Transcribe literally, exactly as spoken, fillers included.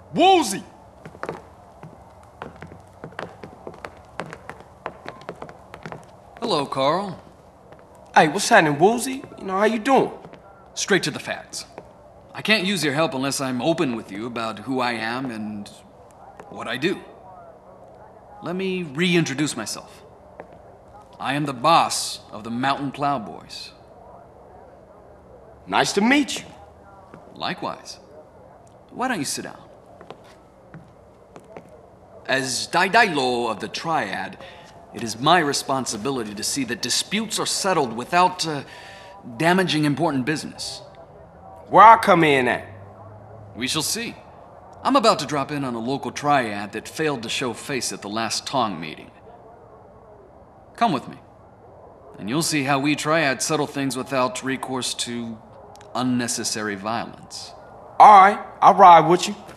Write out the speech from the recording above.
Woozie! Hello, Carl. Hey, what's happening, Woozie? You know, how you doing? Straight to the facts. I can't use your help unless I'm open with you about who I am and what I do. Let me reintroduce myself. I am the boss of the Mountain Cloud Boys. Nice to meet you. Likewise. Why don't you sit down? As Daidailo of the Triad, it is my responsibility to see that disputes are settled without uh, damaging important business. Where I come in at? We shall see. I'm about to drop in on a local triad that failed to show face at the last Tong meeting. Come with me, and you'll see how we triads settle things without recourse to unnecessary violence. All right, I'll ride with you.